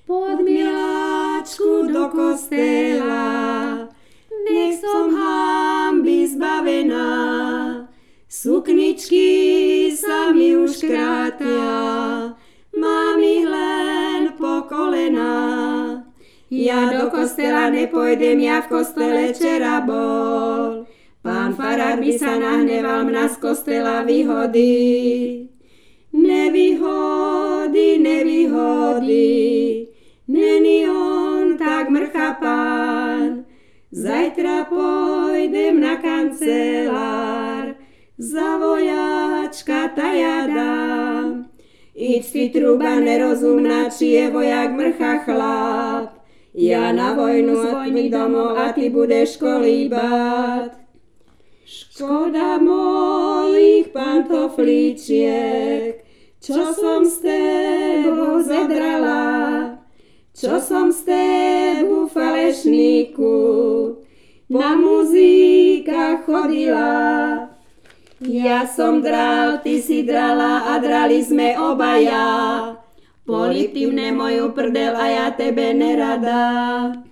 pod miláčku do kostela, nech som hanby zbavená. Sukničky sa mi už krátia, mám ich len po kolená. Ja do kostela nepojdem, ja v kostele včera bol. Pán farár by sa nahneval, mňa z kostela vyhodí. Nevyhodí, není on tak mrcha pán. Zajtra pôjdem na kancelár, za vojačka ta ja dám. Iď ty truba nerozumná, či je vojak mrcha chlap. Ja na vojnu odpôjdem domov a ty budeš kolíbať. Škoda mojich pantoflíčiek, čo som z tebu zodrala, čo som z tebu falešníku na muzíkach chodila. Ja som dral, ty si drala a drali sme obaja. Políptim moju prdel a ja tebe nerada.